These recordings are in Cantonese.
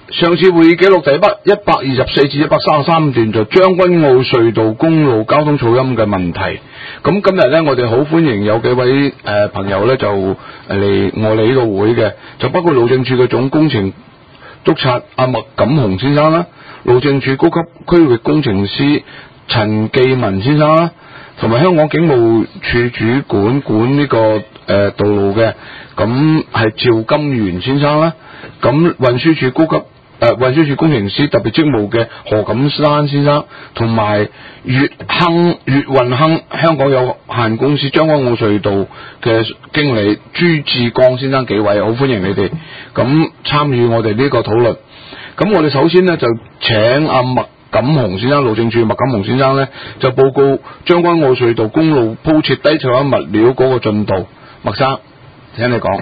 上次會議記錄第124至133段就將軍澳隧道公路交通噪音嘅問題。咁今日咧，我哋好歡迎有幾位朋友咧就嚟我哋呢個會嘅，就包括路政署嘅總工程督察阿麥錦雄先生啦，路政署高級區域工程師陳繼文先生啦，同埋香港警務處主管呢個道路嘅，咁係趙金元先生啦。咁運輸署運輸署工程師特別職務嘅何錦山先生，同埋粵運亨香港有限公司將軍澳隧道嘅經理朱志剛先生，幾位好歡迎你哋咁參與我哋呢個討論。咁我哋首先呢，就請阿麥錦雄先生，路政署麥錦雄先生呢，就報告將軍澳隧道公路鋪設低噪音物料嗰個進度。麥生，請你講。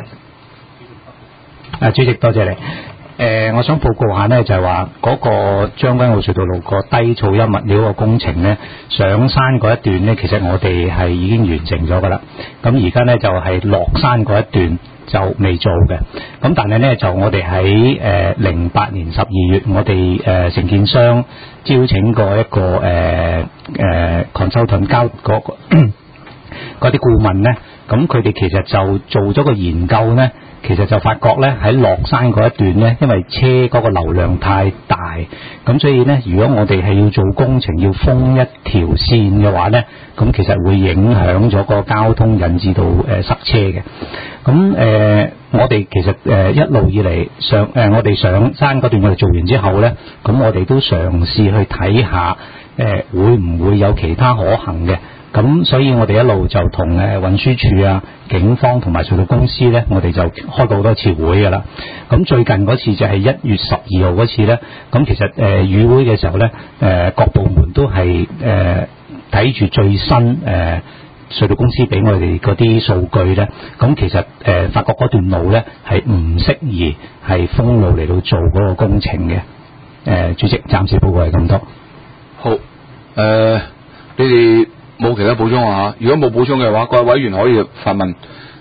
主席多謝你。我想報告下呢，就係話嗰個將軍澳隧道路個低噪音物料個工程呢，上山嗰一段呢，其實我哋係已經完成咗噶啦。咁而家呢，就係落山嗰一段就未做嘅。咁但係呢，就我哋喺08年12月，我哋承建商招請過一個consultant 交嗰啲顧問呢，咁佢哋其實就做咗個研究呢。其實就發覺咧，喺落山嗰一段咧，因為車嗰個流量太大，咁所以咧，如果我哋係要做工程要封一條線嘅話咧，咁其實會影響咗個交通，引致到塞車嘅。咁我哋其實一路以嚟我哋上山嗰段我哋做完之後咧，咁我哋都嘗試去睇下會唔會有其他可行嘅。咁所以我哋一路就同運輸署啊、警方同埋隧道公司咧，我哋就開過好多次會噶啦。咁最近嗰次就係1月12號嗰次咧，咁其實與會嘅時候咧，各部門都係睇住最新隧道公司俾我哋嗰啲數據咧，咁其實發覺嗰段路咧係唔適宜係封路嚟到做嗰個工程嘅。主席暫時報告係咁多。 好，你哋冇其他補充啊？如果冇補充嘅話，各位委員可以發問。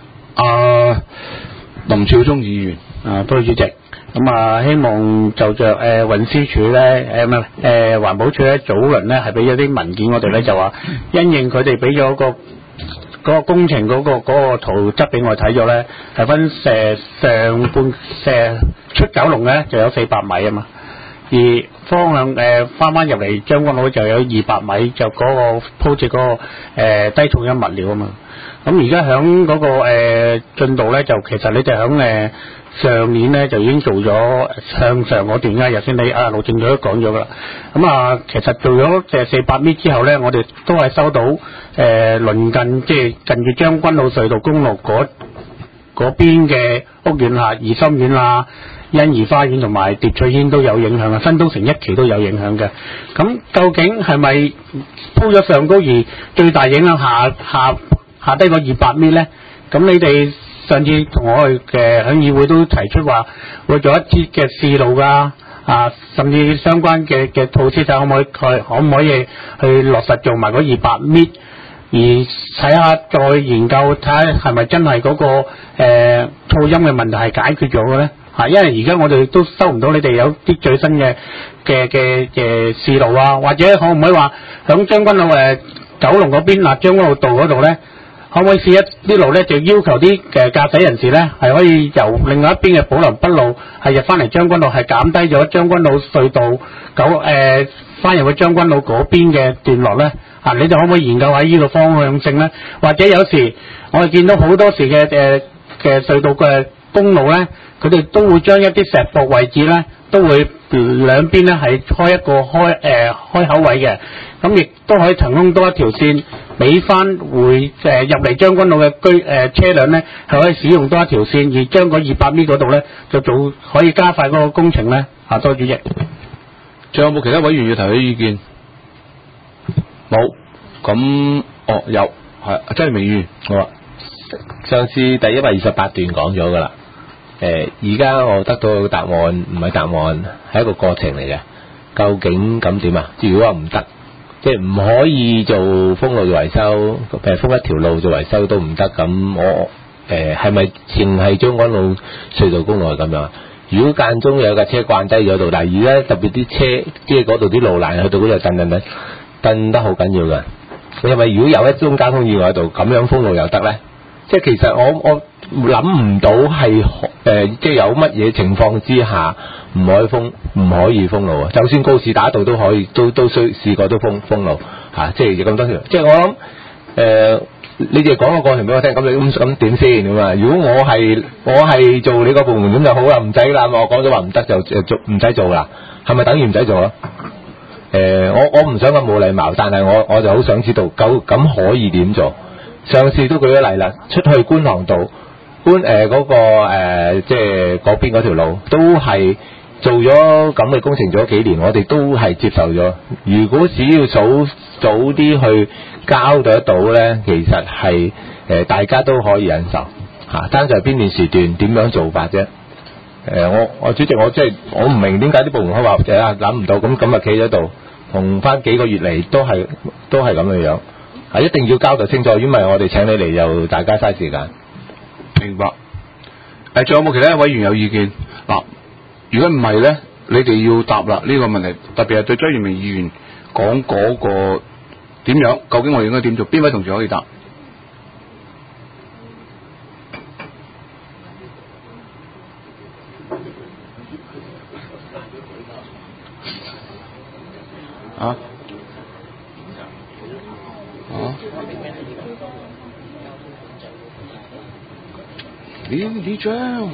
林少忠議員， 多謝主席。咁希望就着運輸署咧，環保署咧早輪咧係俾咗啲文件我哋咧，就話因應佢哋俾咗嗰個工程嗰個圖則俾我睇咗咧，係分上半出九龍咧就有400米啊嘛。而方向翻入嚟將軍澳就有200米，就嗰個鋪設嗰個低噪音物料啊嘛。咁而家響嗰個進度咧，就其實你哋響上年咧就已經做咗向上嗰段日先，你路政署都講咗噶啦。咁其實做咗400米之後咧，我哋都係收到鄰近即係近住將軍澳隧道公路嗰邊嘅屋苑下怡心苑啊、欣怡花園同埋蝶翠軒都有影響啊，新都城一期都有影響嘅。咁究竟係咪鋪咗上高而最大影響下低個200米咧？咁你哋上次同我去響議會都提出話會做一節嘅試路㗎，甚至相關嘅措施睇可唔可以去落實做埋嗰200米，而睇下再研究睇下係咪真係嗰個噪音嘅問題係解決咗嘅咧？因為而家我哋都收唔到你哋有啲最新嘅試路啊，或者可唔可以話響將軍澳九龍嗰邊將軍澳道嗰度咧，可唔可以試一啲路咧，就要求啲駕駛人士咧係可以由另外一邊嘅寶林北路係入翻嚟將軍澳，係減低咗將軍澳隧道翻入去將軍澳嗰邊嘅段落咧？你哋可唔可以研究下呢個方向性咧？或者有時我哋見到好多時嘅隧道嘅公路咧，佢哋都會將一啲石壆位置咧，都會兩邊咧係開一個開口位嘅，咁亦都可以騰空多一條線，俾翻會入嚟將軍澳嘅車輛咧係可以使用多一條線，而將嗰200米嗰度咧就做可以加快嗰個工程咧。多謝主席。 仲有冇其他委員要提出意見？冇。咁有係真係明議員，好啊。 上次第128段講咗噶啦。而家我得到個答案，唔係答案，係一個過程嚟嘅。究竟咁點啊？如果話唔得，即係唔可以做封路做維修，封一條路做維修都唔得，咁我係咪淨係將軍澳隧道公路係咁樣？ 如果間中有架車慣低咗度，但係而家特別啲車即係嗰度啲路欄去到嗰度蹬得好緊要㗎。因為如果有一宗交通意外喺度，咁樣封路又得咧？即係其實我諗唔到係即係有乜嘢情況之下唔可以封路啊！就算告士打道都可以，都試過都封路嚇，即係咁多條。即係我諗你哋講個過程俾我聽，咁你咁點先咁啊？如果我係做你個部門咁就好啦，唔使啦。我講咗話唔得就唔使做啦，係咪等於唔使做啊？我唔想咁冇禮貌，但係我就好想知道咁可以點做？上次都舉咗例啦，出去觀塘道即係嗰邊嗰條路都係做咗咁嘅工程咗幾年，我哋都係接受咗。如果只要早啲去交得到咧，其實係大家都可以忍受嚇，單就係邊段時段點樣做法啫。我主席，我唔明點解啲部門可以話諗唔到，咁啊企喺度，同翻幾個月嚟都係咁嘅樣。一定要交代清楚，因為我哋請你嚟又大家嘥時間。 明白。仲有冇其他委員有意見？嗱，如果唔係咧，你哋要答啦呢個問題，特別係對張耀明議員講嗰個點樣，究竟我哋應該點做？邊位同事可以答？啊？呢張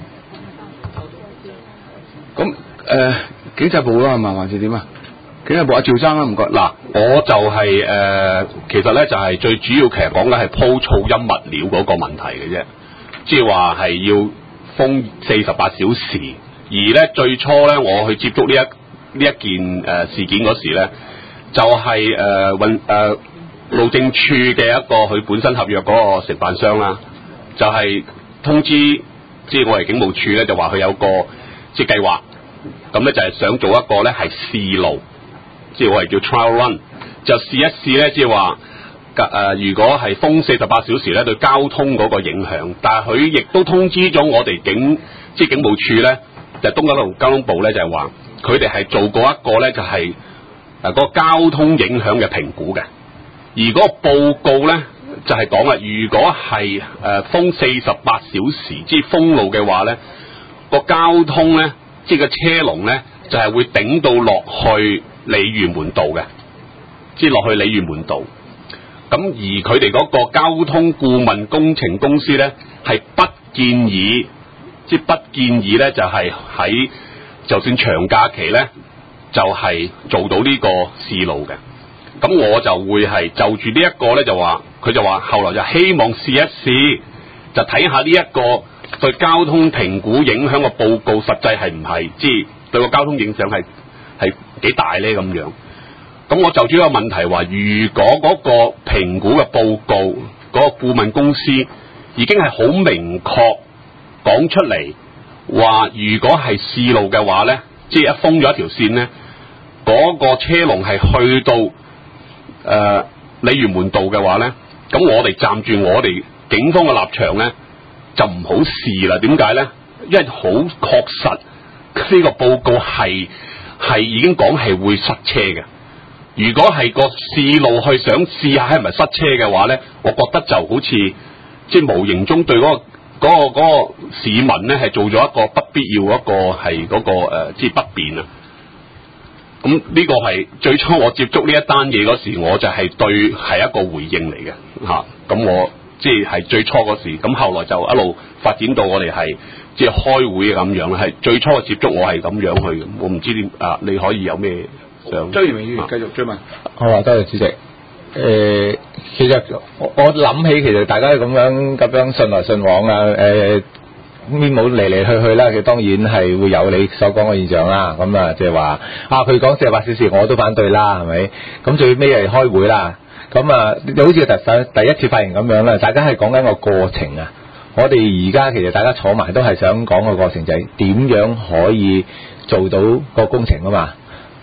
咁警察部啦係嘛，還是點啊？警察部阿趙生啦，唔該。 嗱，我就係其實咧就係最主要，其實講緊係鋪噪音物料嗰個問題嘅啫，即係話係要封48小時。而咧最初咧我去接觸呢一件事件嗰時咧，就係路政處嘅一個佢本身合約嗰個承辦商啦，就係通知即係我哋警務處咧，就話佢有個即係計劃，咁咧就係想做一個咧係試路，即係我哋叫 trial run， 就試一試咧，即係話如果係封48小時咧對交通嗰個影響，但係佢亦都通知咗我哋警務處咧，就東九龍交通部咧就係話佢哋係做過一個咧就係嗰個交通影響嘅評估嘅，而嗰個報告咧就係講啦，如果係封48小時即係封路嘅話咧，個交通咧即係個車龍咧就係會頂到落去鯉魚門道嘅，即係落去鯉魚門道。咁而佢哋嗰個交通顧問工程公司咧係不建議咧就係喺就算長假期咧就係做到呢個試路嘅。咁我就會係就住呢一個咧就話，佢就話後來就希望試一試，就睇下呢一個對交通評估影響嘅報告實際係唔係，即係對個交通影響係幾大咧咁樣。咁我就住呢個問題話，如果嗰個評估嘅報告嗰個顧問公司已經係好明確講出嚟，話如果係試路嘅話咧，即係一封咗一條線咧，嗰個車龍係去到鯉魚門道嘅話咧，咁我哋站住我哋警方嘅立場咧，就唔好試啦。點解咧？因為好確實呢個報告係已經講係會塞車嘅。如果係個試路去想試下係咪塞車嘅話咧，我覺得就好似即係無形中對嗰個市民咧係做咗一個不必要一個係嗰個即係不便啊。咁呢個係最初我接觸呢一單嘢嗰時，我就係對係一個回應嚟嘅嚇。咁我即係最初嗰時，咁後來就一路發展到我哋係即係開會咁樣啦。係最初嘅接觸我係咁樣去嘅，我唔知點啊，你可以有咩想？ 張耀明議員繼續追問。 好啊，多謝主席。其實我諗起其實大家咁樣信來信往啊，邊冇嚟嚟去去啦，佢當然係會有你所講嘅現象啦。咁啊，即係話佢講48小時我都反對啦，係咪？咁最尾係開會啦。咁啊，好似特首第一次發言咁樣啦，大家係講緊個過程啊。我哋而家其實大家坐埋都係想講個過程，就係點樣可以做到個工程啊嘛。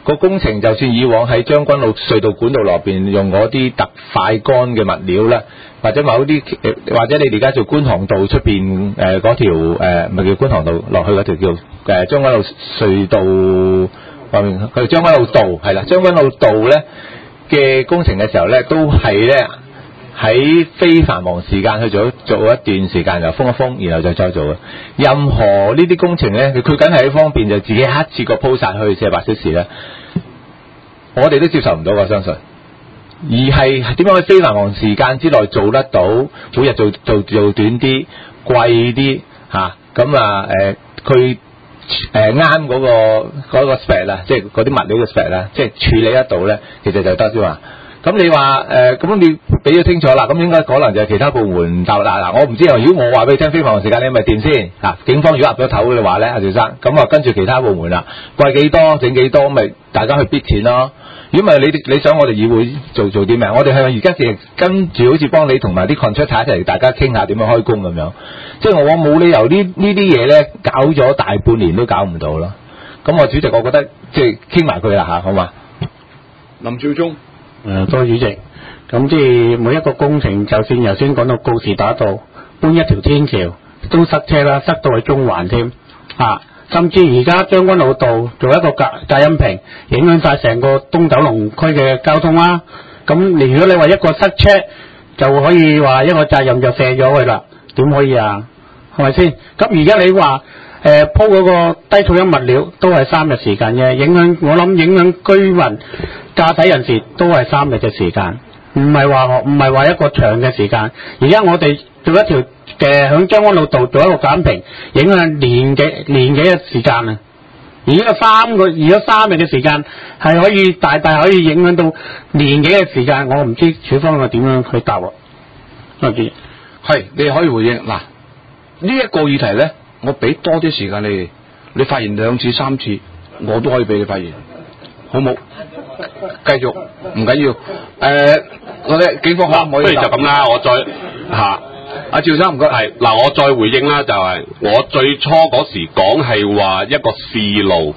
個工程就算以往喺將軍澳隧道管道落邊用嗰啲特快乾嘅物料啦，或者某啲或者你哋而家做觀塘道出邊嗰條唔係叫觀塘道落去嗰條叫將軍澳隧道外面，佢將軍澳道係啦，將軍澳道咧嘅工程嘅時候咧，都係咧喺非繁忙時間去做一段時間就封一封，然後就再做嘅。任何呢啲工程咧，佢梗係方便就自己一次過鋪晒去48小時咧，我哋都接受唔到，我相信。而係點樣喺非繁忙時間之內做得到，每日做短啲、貴啲嚇，咁佢啱嗰個 spec 啦，即係嗰啲物料嘅 spec 啦，即係處理得到咧，其實就得啫嘛。咁你話咁你俾咗清楚啦，咁應該可能就係其他部門答啦。嗱，我唔知啊。如果我話俾你聽非繁忙時間，你咪掂先嚇。警方如果岌咗頭嘅話咧，阿趙生，咁啊跟住其他部門啦，貴幾多整幾多，咪大家去逼錢咯。如果唔係你想我哋議會做啲咩？我哋係咪而家淨係跟住好似幫你同埋啲 contractor 一齊大家傾下點樣開工咁樣？即係我冇理由呢啲嘢咧搞咗大半年都搞唔到咯。咁我主席，我覺得即係傾埋佢啦嚇，好嘛？ 林兆忠。 多謝主席。咁即係每一個工程，就算頭先講到告士打道搬一條天橋都塞車啦，塞到去中環添啊！甚至而家將軍澳道做一個隔音屏，影響晒成個東九龍區嘅交通啦。咁如果你話一個塞車，就可以話一個責任就卸咗佢啦，點可以啊？係咪先？咁而家你話鋪嗰個低噪音物料都係3日時間嘅，我諗影響居民駕駛人士都係3日嘅時間，唔係話一個長嘅時間。而家我哋做一條響將軍澳道做一個減屏，影響年幾嘅時間啊！而家3日嘅時間係可以大可以影響到年幾嘅時間，我唔知處方係點樣去答喎。係， 你可以回應嗱，呢一個議題咧，我俾多啲時間你發言2次3次，我都可以俾你發言，好冇？繼續，唔緊要。我哋警方可唔可以？ 不如就咁啦，我再嚇。 阿趙生唔該。 係嗱，我再回應啦，就係我最初嗰時講係話一個試路，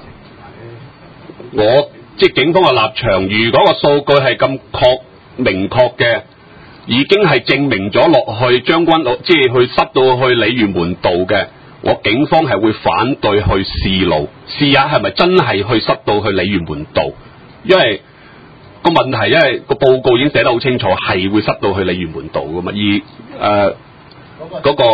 即係警方嘅立場。如果個數據係咁明確嘅，已經係證明咗落去將軍澳，即係去塞到去鯉魚門道嘅，我警方係會反對去試路，試下係咪真係去塞到去鯉魚門道，因為個問題，因為個報告已經寫得好清楚，係會塞到去鯉魚門道噶嘛。而嗰個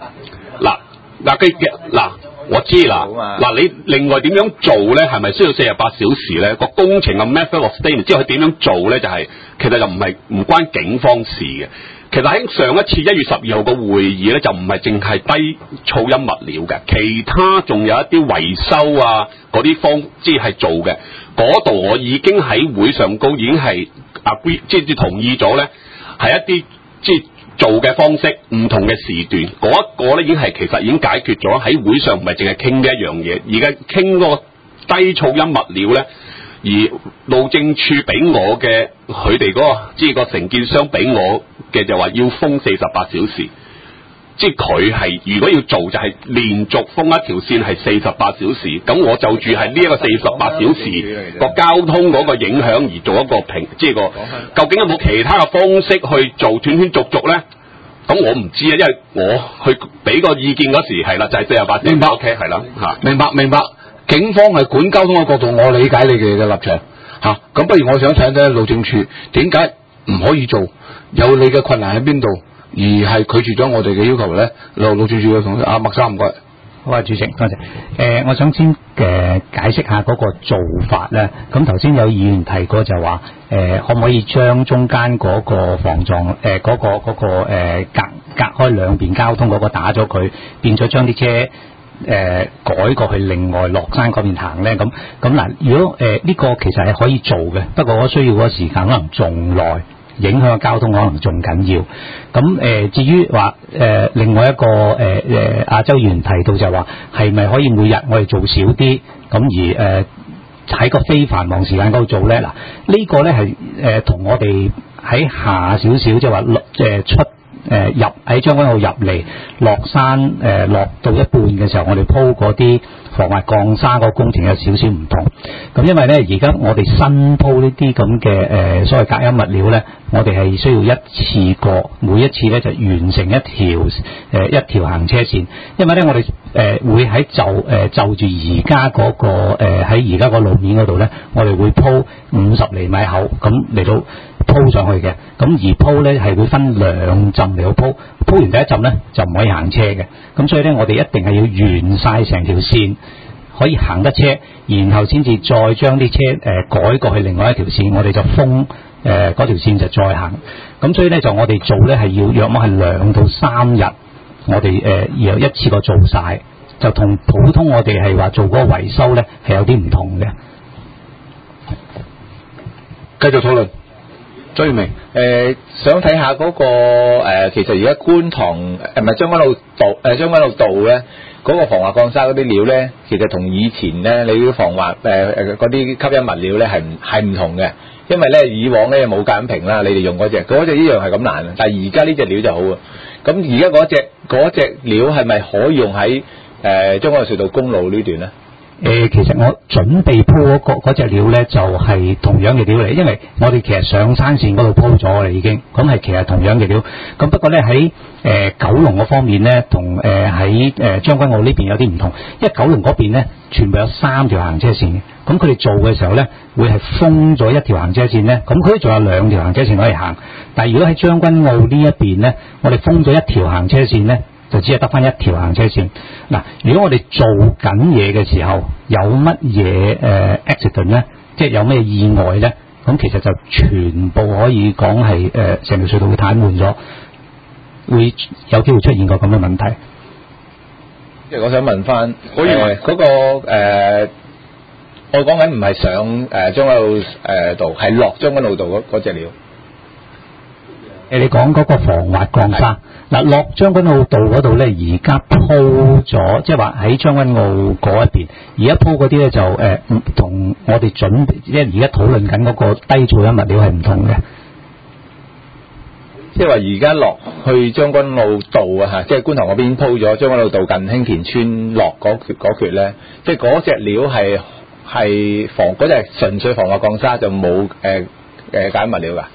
嗱，我知啦。嗱，你另外點樣做咧？係咪需要48小時咧？個工程嘅 method of statement，之後佢點樣做咧？就係其實就唔關警方事嘅。其實喺上一次1月12號個會議咧，就唔係淨係低噪音物料嘅，其他仲有一啲維修啊嗰啲即係做嘅。嗰度我已經喺會上高已經係即係同意咗咧，係一啲即係做嘅方式，唔同嘅時段，嗰一個咧其實已經解決咗。喺會上唔係淨係傾呢一樣嘢，而家傾嗰個低噪音物料咧，而路政署俾我嘅佢哋嗰個即係個承建商俾我嘅就話要封48小時，即係佢係如果要做就係連續封一條線係48小時，咁我就住係呢一個48小時個交通嗰個影響而做一個即係究竟有冇其他嘅方式去做斷斷續續咧？咁我唔知啊，因為我去俾個意見嗰時係啦，就係48小時。 明白 ，OK 係啦嚇， 明白。警方係管交通嘅角度，我理解你哋嘅立場嚇。咁不如我想請睇路政署點解唔可以做？有你嘅困難喺邊度？而係拒絕咗我哋嘅要求咧？路政署嘅同事阿麥生唔該。 好啊，主席，多謝。我想先解釋下嗰個做法咧。咁頭先有議員提過就話可唔可以將中間嗰個防撞嗰個隔開兩邊交通嗰個打咗佢，變咗將啲車改過去另外落山嗰邊行咧？咁嗱，如果呢個其實係可以做嘅，不過我需要嗰個時間可能仲耐。影響嘅交通可能仲緊要。咁至於話另外一個亞洲議員提到就話係咪可以每日我哋做少啲，咁而喺個非繁忙時間嗰度做咧？嗱，呢個咧係同我哋喺下少少，即係話入喺將軍澳入嚟落山落到一半嘅時候，我哋鋪嗰啲防滑鋼沙個工程有少少唔同。咁因為咧而家我哋新鋪呢啲咁嘅所謂隔音物料咧，我哋係需要一次過，每一次咧就完成一條行車線。因為咧我哋會喺就住而家嗰個喺而家個路面嗰度咧，我哋會鋪50厘米厚咁嚟到鋪上去嘅。咁而鋪咧係會分2浸嚟到鋪完第一浸咧就唔可以行車嘅。咁所以咧我哋一定係要完晒成條線可以行得車，然後先至再將啲車改過去另外一條線，我哋就封嗰條線就再行。咁所以咧就我哋做咧係要約莫係2到3日，我哋要一次過做晒，就同普通我哋係話做嗰個維修咧係有啲唔同嘅。 繼續討論。張耀明， 想睇下嗰個其實而家觀塘唔係將軍澳道咧嗰個防滑鋼沙嗰啲料咧，其實同以前咧你啲防滑嗰啲吸音物料咧係唔同嘅，因為咧以往咧冇隔音屏啦，你哋用嗰隻一樣係咁難，但係而家呢隻料就好啊。咁而家嗰隻料係咪可以用喺將軍澳隧道公路呢段咧？ 其實我準備鋪嗰隻料咧就係同樣嘅料嚟，因為我哋其實上山線嗰度鋪咗啦已經，咁係其實同樣嘅料。咁不過咧喺九龍嗰方面咧，同喺將軍澳呢邊有啲唔同，因為九龍嗰邊咧全部有3條行車線嘅，咁佢哋做嘅時候咧會係封咗1條行車線咧，咁佢仲有2條行車線可以行。但係如果喺將軍澳呢一邊咧，我哋封咗1條行車線咧，就只係得翻1條行車線。嗱，如果我哋做緊嘢嘅時候有乜嘢accident 咧，即係有咩意外咧，咁其實就全部可以講係成條隧道會癱瘓咗，會有機會出現個咁嘅問題。 即係我想問翻，嗰個我講緊唔係上將軍澳道，係落將軍澳道嗰隻料。 你講嗰個防滑鋼沙，嗱落將軍澳道嗰度咧，而家鋪咗，即係話喺將軍澳嗰一邊，而家鋪嗰啲咧就同我哋準備，即係而家討論緊嗰個低噪音物料係唔同嘅。 即係話而家落去將軍澳道啊，即係觀塘嗰邊鋪咗將軍澳道近興田村落嗰橛咧，即係嗰隻料係嗰隻純粹防滑鋼沙，就冇隔音物料㗎。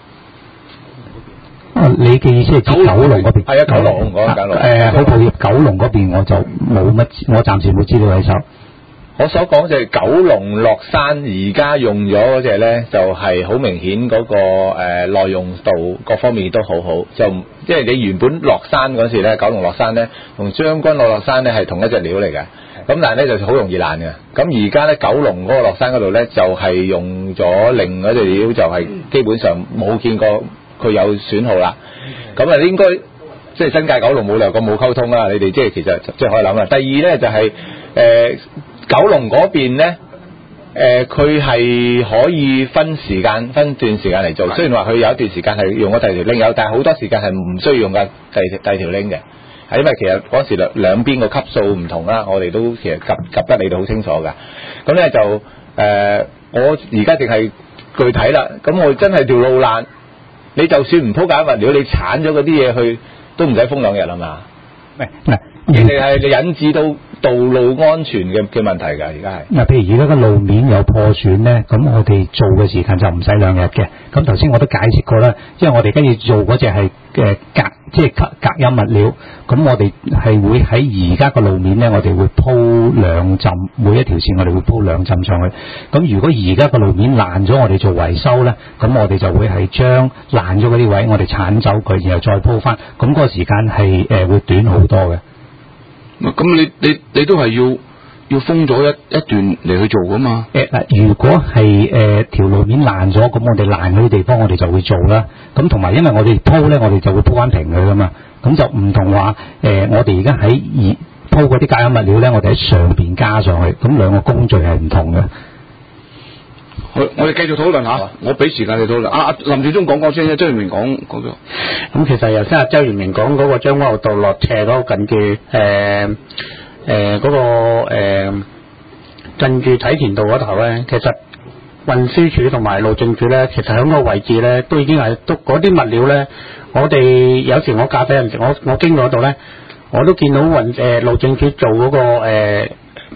你嘅意思係指九龍嗰邊？ 係啊，九龍嗰間路。 好抱歉，九龍嗰邊我就冇乜，我暫時冇資料喺手。 我所講就係九龍落山而家用咗嗰隻咧，就係好明顯嗰個耐用度各方面都好好，就即係你原本落山嗰時咧，九龍落山咧，同將軍澳落山咧係同一隻料嚟嘅。咁但係咧就好容易爛嘅。咁而家咧九龍嗰個落山嗰度咧就係用咗另外一隻料，就係基本上冇見過佢有損耗啦。咁啊應該即係新界九龍冇理由咁冇溝通啦。你哋即係其實即係可以諗啦。第二咧就係九龍嗰邊咧，佢係可以分段時間嚟做。雖然話佢有一段時間係用咗第二條 link， 但係好多時間係唔需要用嘅第二條 link 嘅。係因為其實嗰時兩邊個級數唔同啦，我哋都其實及得你哋好清楚㗎。咁咧就我而家淨係具體啦。咁我真係條路爛，你就算唔鋪隔音物料，你鏟咗嗰啲嘢去都唔使封2日係嘛？ 嗱， 你係引致到道路安全嘅問題㗎，而家係。 嗱，譬如而家個路面有破損咧，咁我哋做嘅時間就唔使2日嘅。咁頭先我都解釋過啦，因為我哋跟住做嗰隻係即係隔音物料，咁我哋係會喺而家個路面咧，我哋會鋪2浸，每一條線我哋會鋪2浸上去。咁如果而家個路面爛咗，我哋做維修咧，咁我哋就會係將爛咗嗰啲位，我哋剷走佢，然後再鋪翻。咁嗰個時間係會短好多嘅。 咁你都係要封咗一段嚟去做噶嘛？ 如果係條路面爛咗，咁我哋爛嗰啲地方我哋就會做啦。咁同埋因為我哋鋪咧，我哋就會鋪翻平佢噶嘛。咁就唔同話我哋而家喺鋪嗰啲隔音物料咧，我哋喺上邊加上去，咁兩個工序係唔同嘅。 我哋繼續討論下，我俾時間你討論。林志忠講先，張元明講咗。 咁其實頭先周元明講嗰個將軍澳道落斜嗰個近住嗰個近住體田道嗰頭咧，其實運輸署同埋路政署咧，其實喺個位置咧都已經係嗰啲物料咧，我哋有時我駕駛陣時，我經過嗰度咧，我都見到路政署做嗰個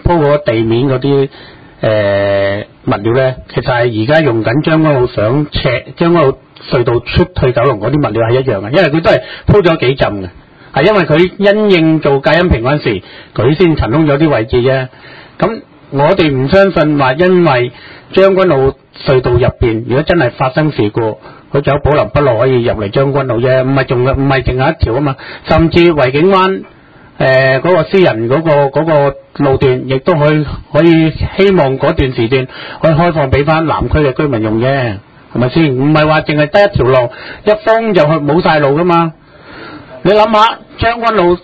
鋪嗰地面嗰啲物料咧，其實係而家用緊將軍澳上將軍澳隧道出去九龍嗰啲物料係一樣嘅，因為佢都係鋪咗幾浸嘅，係因為佢因應做隔音屏嗰陣時，佢先騰空咗啲位置啫。咁我哋唔相信話因為將軍澳隧道入邊，如果真係發生事故，佢仲有保留北路可以入嚟將軍澳啫，唔係淨係一條啊嘛，甚至維景灣嗰個私人嗰個路段，亦都可以希望嗰段時段可以開放俾翻南區嘅居民用啫，係咪先？唔係話淨係得一條路，一封就去冇晒路噶嘛。你諗下將軍澳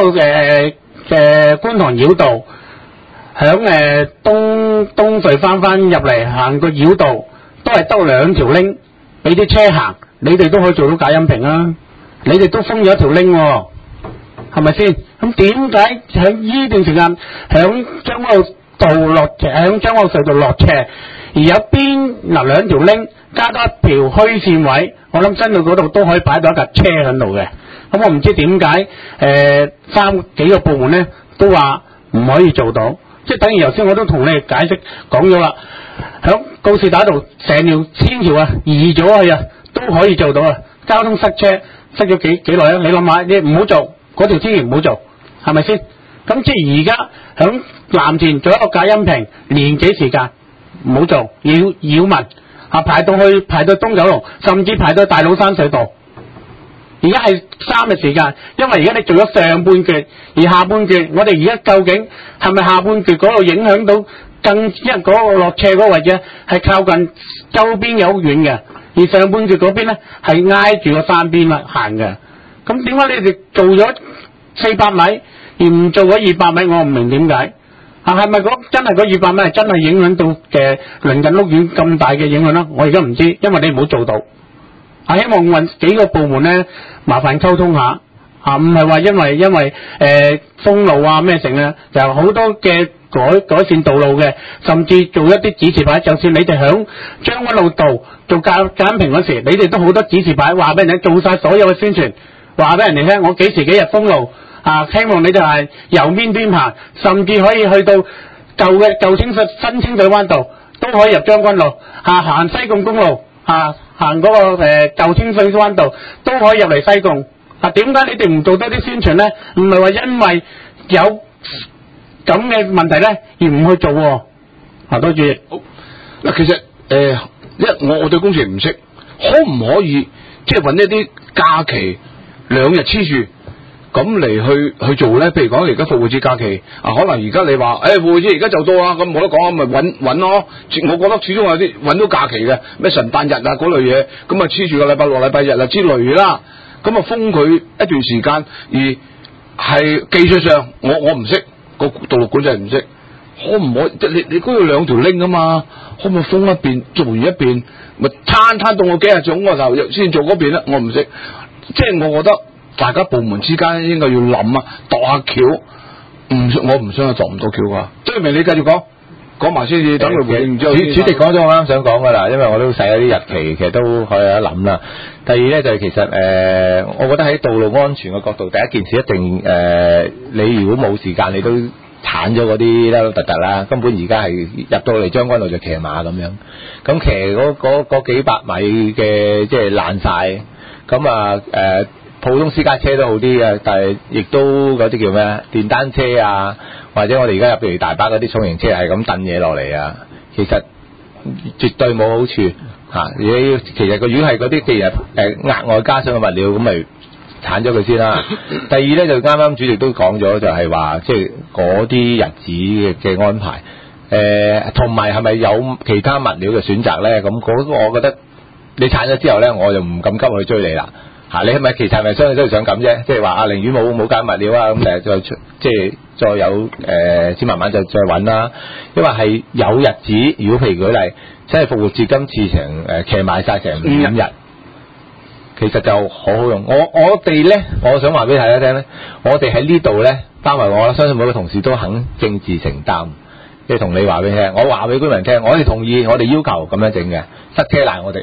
觀塘繞道，響東隧翻入嚟行個繞道，都係得兩條拎俾啲車行，你哋都可以做到隔音屏啊！你哋都封咗一條拎喎，係咪先？咁點解喺呢段時間響將軍澳道落斜，響將軍澳隧道落斜，而有邊兩條拎加多一條虛線位，我諗新路嗰度都可以擺到一架車喺度嘅。咁我唔知點解三幾個部門咧都話唔可以做到，即係等於頭先我都同你哋解釋講咗啦，響告士打道成條天橋啊移咗去啊都可以做到啊，交通塞車塞咗幾耐啊？你諗下，你唔好做嗰條天橋唔好做，係咪先？咁即係而家響藍田做一個隔音屏，年幾時間唔好做，擾民啊，排到東九龍，甚至排到大老山隧道。而家係3日時間，因為而家你做咗上半橛，而下半橛，我哋而家究竟係咪下半橛嗰度影響到因為嗰個落斜嗰個位置係靠近周邊有好遠嘅，而上半橛嗰邊咧係挨住個山邊啦行嘅。咁點解你哋做咗400米而唔做咗200米？我唔明點解啊？係咪真係嗰200米係真係影響到嘅鄰近屋苑咁大嘅影響啦？我而家唔知，因為你冇做到。希望揾幾個部門咧，麻煩溝通下唔係話因為封路啊咩成啊，就好多嘅改善道路嘅，甚至做一啲指示牌。就算你哋響將軍澳道做隔音屏嗰時，你哋都好多指示牌，話俾人哋做晒所有嘅宣傳，話俾人哋聽我幾時幾日封路希望你哋係由邊行，甚至可以去到舊清水新清水灣道都可以入將軍澳行西貢公路行嗰個舊清水灣道都可以入嚟西貢。點解你哋唔做多啲宣傳咧？唔係話因為有咁嘅問題咧而唔去做喎。多謝。 嗱，其實我對工程唔識，可唔可以即係揾一啲假期2日黐住咁嚟去做咧？譬如講而家復活節假期可能而家你話復活節而家就到啦，咁冇得講，咪揾咯。我覺得始終有啲揾到假期嘅，咩神誕日嗰類嘢，咁啊黐住個禮拜六、禮拜日之類啦，咁啊封佢一段時間，而係技術上我唔識，個道路管制唔識，可唔可以？你嗰度2條拎啊嘛，可唔可以封一邊做完一邊，咪攤到我幾日總個頭先做嗰邊咧？我唔識，即係我覺得。大家部門之間應該要諗度下橋，我唔想度唔到橋噶。張明，你繼續講埋先至，等佢回應。 主席講咗我啱想講噶啦，因為我都寫咗啲日期，其實都可以一諗啦。第二咧就係其實我覺得喺道路安全嘅角度，第一件事一定你如果冇時間，你都鏟咗嗰啲啦突啦，根本而家係入到嚟將軍澳就騎馬咁樣，咁騎嗰幾百米嘅即係爛晒，咁普通私家車都好啲嘅，但係亦都嗰啲叫咩電單車啊，或者我哋而家入嚟大巴嗰啲重型車係咁掟嘢落嚟啊，其實絕對冇好處其實個如果係嗰啲既然額外加上嘅物料，咁咪鏟咗佢先啦。第二咧就啱啱主席都講咗，就係話即係嗰啲日子嘅安排，同埋係咪有其他物料嘅選擇咧？咁我覺得你鏟咗之後咧，我就唔咁急去追你啦。你係咪其實係咪真係想咁啫？即係話寧願冇加物料啊，咁再即係再有先慢慢再揾啦。因為係有日子，如果譬如舉例，即係復活節今次騎埋晒成5日，其實就好好用。我哋咧，我想話俾大家聽咧，我哋喺呢度咧，包埋我相信每個同事都肯政治承擔，即係同你話俾你聽，我話俾居民聽，我哋同意，我哋要求咁樣整嘅，塞車賴我哋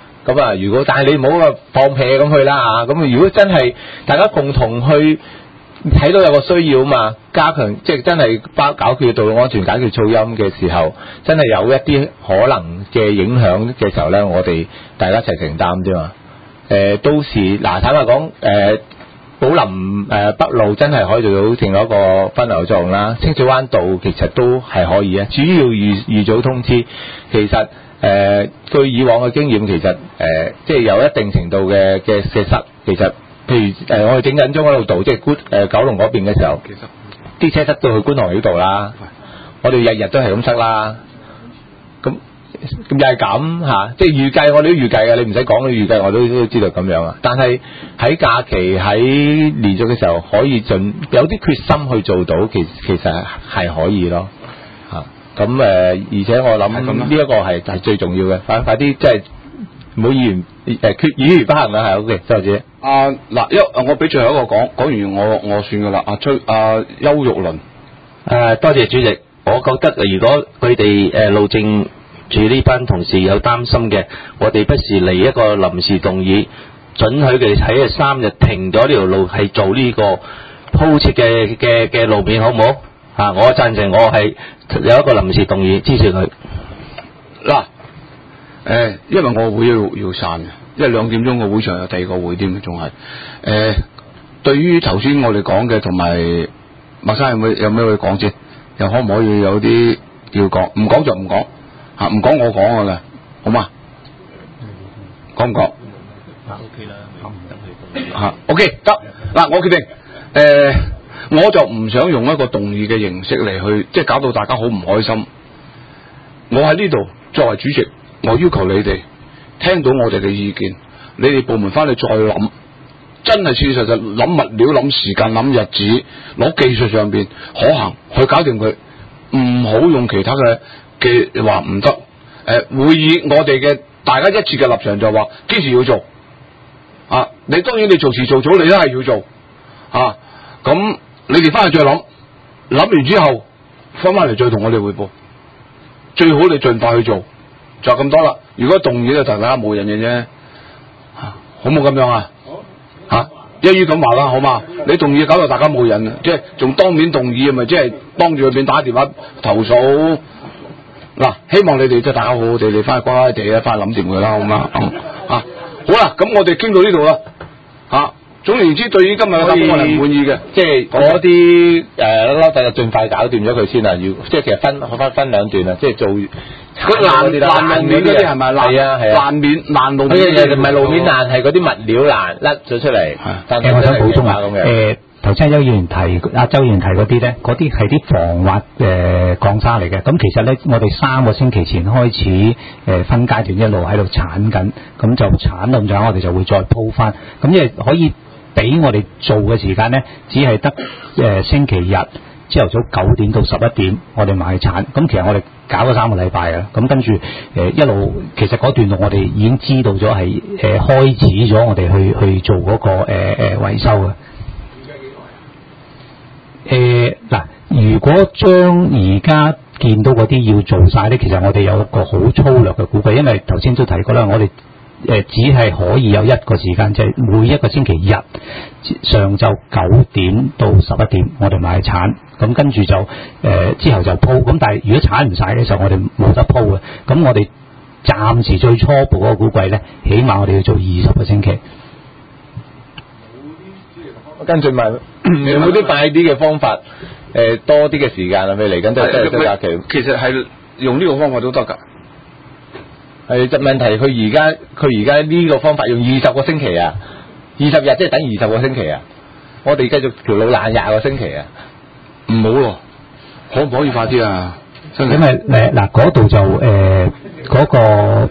咁如果但係你唔好放屁咁去啦咁如果真係大家共同去睇到有個需要嘛，加強即係真係解決道路安全、解決噪音嘅時候，真係有一啲可能嘅影響嘅時候咧，我哋大家一齊承擔啫嘛。到時嗱，坦白講，寶林北路真係可以做到另外一個分流作用啦。清水灣道其實都係可以啊，主要預早通知。其實據以往嘅經驗，其實即係有一定程度嘅塞，其實譬如我哋整緊將軍澳道，即係九龍嗰邊嘅時候，啲車塞到去觀塘繞道啦，我哋日日都係咁塞啦。咁又係咁嚇，即係預計我哋都預計嘅，你唔使講，你預計我都知道咁樣啊。但係喺假期喺連續嘅時候，可以有啲決心去做到，其實係可以咯嚇。咁而且我諗呢一個係最重要嘅，快啲即係唔好議員不行啦，係 OK， 周姐。 嗱，我俾最後一個講完我算噶啦。邱玉麟， 多謝主席。我覺得如果佢哋路政住呢班同事有擔心嘅，我哋不時嚟一個臨時動議，准許佢哋喺3日停咗呢條路，係做呢個鋪設嘅路面，好唔好？我贊成，我係有一個臨時動議支持佢。 嗱，因為我會要散嘅，因為2點鐘個會場有第二個會添，仲係對於頭先我哋講嘅同埋麥生有咩去講先？又可唔可以有啲要講？唔講就唔講。唔講我講噶啦，好嘛？講唔講？OK 啦，OK 得嗱，我決定，我就唔想用一個動議嘅形式嚟去，即係搞到大家好唔開心。我喺呢度作為主席，我要求你哋聽到我哋嘅意見，你哋部門翻去再諗，真係事實就諗物料、諗時間、諗日子，攞技術上邊可行去搞掂佢，唔好用其他嘅話唔得。會議我哋嘅大家一致嘅立場就話堅持要做啊！你當然你做遲做早你都係要做啊！咁你哋翻去再諗完之後翻嚟再同我哋匯報，最好你盡快去做，就咁多啦。如果動議就大家冇人嘅啫，好冇咁樣啊？一於咁話啦，好嘛？你動議搞到大家冇人，即係仲當面動議，咪即係當住佢面打電話投訴。嗱，希望你哋即係大家好好地，你翻去乖乖地啊，翻去諗掂佢啦，好嘛？好啦，咁我哋傾到呢度啦，總言之，對於今日嘅答案我係唔滿意嘅， 即係嗰啲撈仔就盡快搞掂咗佢先啊！要即係其實分兩段啊，即係做爛路面嗰啲係咪爛？係啊，爛路面唔係路面爛，係嗰啲物料爛甩咗出嚟。 我想補充下咁嘅。頭先周議員提嗰啲咧，嗰啲係啲防滑鋼沙嚟嘅。咁其實咧，我哋3個星期前開始分階段一路喺度鏟緊，咁就鏟到咁上下，我哋就會再鋪翻。咁因為可以俾我哋做嘅時間咧，只係得星期日朝頭早9點到11點，我哋埋鏟。咁其實我哋搞咗3個禮拜㗎啦。咁跟住一路，其實嗰段路我哋已經知道咗係開始咗，我哋去做嗰個維修嘅。嗱，如果將而家見到嗰啲要做晒咧，其實我哋有一個好粗略嘅估計，因為頭先都提過啦，我哋只係可以有一個時間，就係每一個星期日上晝9點到11點，我哋埋鏟，咁跟住就之後就鋪。咁但係如果鏟唔晒嘅時候，我哋冇得鋪嘅。咁我哋暫時最初步嗰個估計咧，起碼我哋要做20個星期。 跟住問有冇啲快啲嘅方法？多啲嘅時間啊，未嚟緊都係假期。 其實係用呢個方法都得㗎。 係問題，佢而家呢個方法用20個星期啊，20日即係等20個星期啊。我哋繼續條路爛20個星期啊， 唔好喎，可唔可以快啲啊？ 因為嗱嗰度就嗰個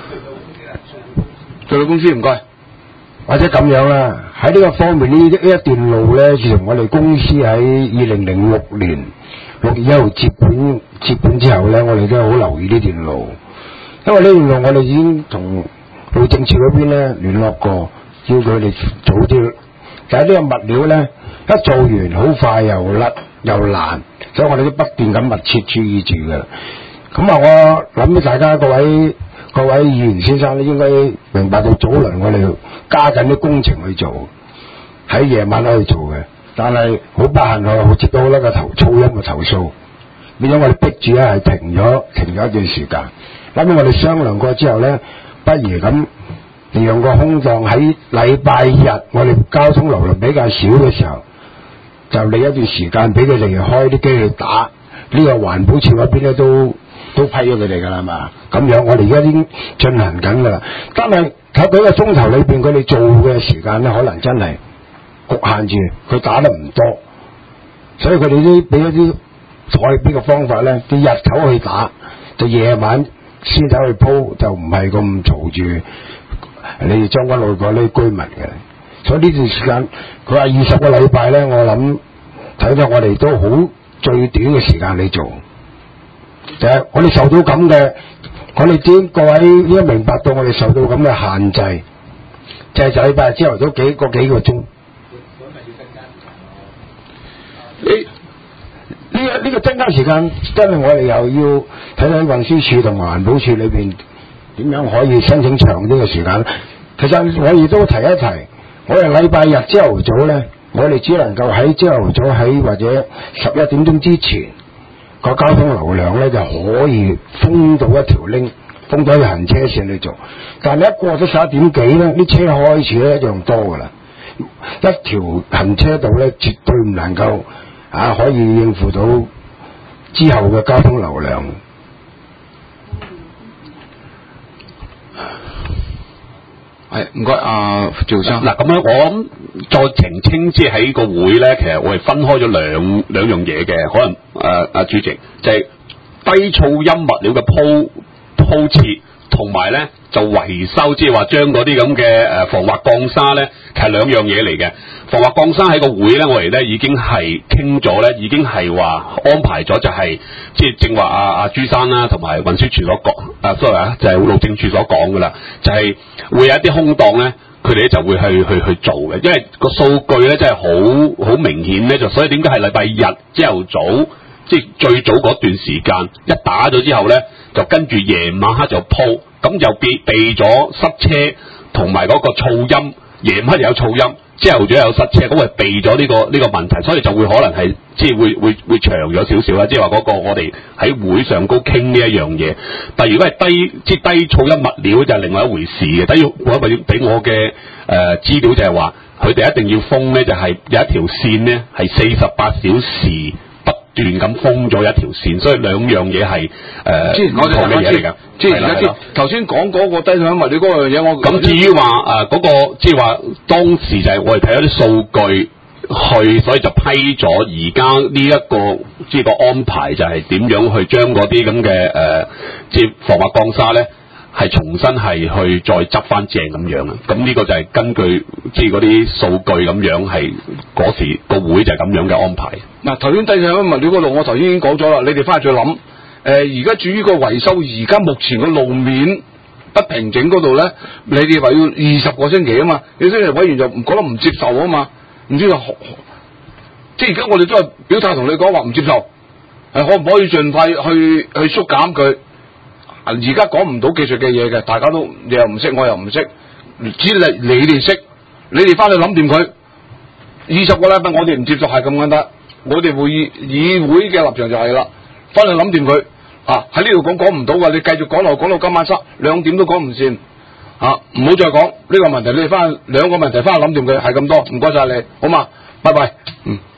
助理公司唔該。 或者咁樣啦，喺呢個方面呢一段路咧，自從我哋公司喺2006年6月1號接管之後咧，我哋都好留意呢段路，因為呢段路我哋已經同路政處嗰邊咧聯絡過，叫佢哋早啲。但係呢個物料咧一做完好快又甩又爛，所以我哋都不斷咁密切注意住嘅。咁我諗大家各位議員先生咧，應該明白到早輪我哋加緊啲工程去做，喺夜晚可以做嘅。 但係好不幸我接到好多個噪音嘅投訴，變咗我哋逼住咧係停咗一段時間。咁我哋商量過之後咧，不如咁利用個空檔喺禮拜日我哋交通流量比較少嘅時候，就利一段時間俾佢哋開啲機去打。呢個環保署嗰邊咧都批咗佢哋㗎啦嘛，咁樣我哋而家已經進行緊㗎啦。但係喺幾個鐘頭裏邊，佢哋做嘅時間咧，可能真係局限住，佢打得唔多，所以佢哋都俾一啲採邊個方法咧，啲日頭去打，就夜晚先走去鋪，就唔係咁嘈住你哋將軍澳嗰啲居民嘅。所以呢段時間，佢話20個禮拜咧，我諗睇到我哋都好最短嘅時間嚟做。就係我哋受到咁嘅，我哋知各位應該明白到我哋受到咁嘅限制，就係禮拜朝頭早幾個鐘。呢個增加時間，真係我哋又要睇睇運輸署同埋環保署裏邊點樣可以申請長啲嘅時間。其實我亦都提一提，我哋禮拜日朝頭早咧，我哋只能夠喺朝頭早喺或者11點鐘之前。個交通流量咧就可以封到一條拎，封到一條行車線去做。但係一過咗11點幾咧，啲車開始咧一樣多噶啦。一條行車道咧絕對唔能夠可以應付到之後嘅交通流量。 係唔該，趙生。 嗱咁樣，我諗再澄清，即係喺個會咧，其實我哋分開咗兩樣嘢嘅，可能主席就係低噪音物料嘅鋪設，同埋咧就維修，即係話將嗰啲咁嘅防滑鋼砂咧，其實兩樣嘢嚟嘅。防滑鋼砂喺個會咧，我哋咧已經係傾咗咧，已經係話安排咗，就係即係正話阿朱生啦，同埋運輸署所講，sorry 就係路政署所講噶啦，就係會有一啲空檔咧，佢哋咧就會去做嘅，因為個數據咧真係好明顯咧，就所以點解係禮拜日朝頭早，即係最早嗰段時間一打咗之後咧，就跟住夜晚黑就鋪，咁就避咗塞車同埋嗰個噪音，夜晚有噪音。朝頭早有塞車，咁係避咗呢個問題，所以就會可能係即係會長咗少少啦。即係話嗰個我哋喺會上高傾呢一樣嘢。但係如果係低噪音物料就係另外一回事嘅。等於我俾我嘅資料就係話，佢哋一定要封咧，就係有一條線咧係48小時不斷咁封咗一條線，所以兩樣嘢係唔同嘅嘢嚟㗎。 即係而家頭先講嗰個低噪音物料嗰樣嘢，我咁至於話嗰個即係話當時就係我哋睇咗啲數據去，所以就批咗而家呢一個即係個安排，就係點樣去將嗰啲咁嘅即係防滑鋼砂咧，係重新係去再執翻正咁樣啊！咁呢個就係根據即係嗰啲數據咁樣，係嗰時個會就係咁樣嘅安排。 嗱，頭先低噪音物料嗰度，我頭先已經講咗啦，你哋翻去再諗。而家至於個維修，而家目前個路面不平整嗰度咧，你哋話要20個星期啊嘛，有啲委員就唔覺得唔接受啊嘛，唔知道，即係而家我哋都係表態同你講話唔接受，可唔可以盡快去縮減佢？而家講唔到技術嘅嘢嘅，大家都你又唔識，我又唔識，只係你哋識，你哋翻去諗掂佢。20個禮拜我哋唔接受係咁簡單，我哋議會嘅立場就係啦。翻去諗掂佢喺呢度講唔到㗎，你繼續講到今晚2點都講唔掂唔好再講呢個問題，你哋翻2個問題翻去諗掂佢係咁多，唔該晒你，好嘛，拜拜，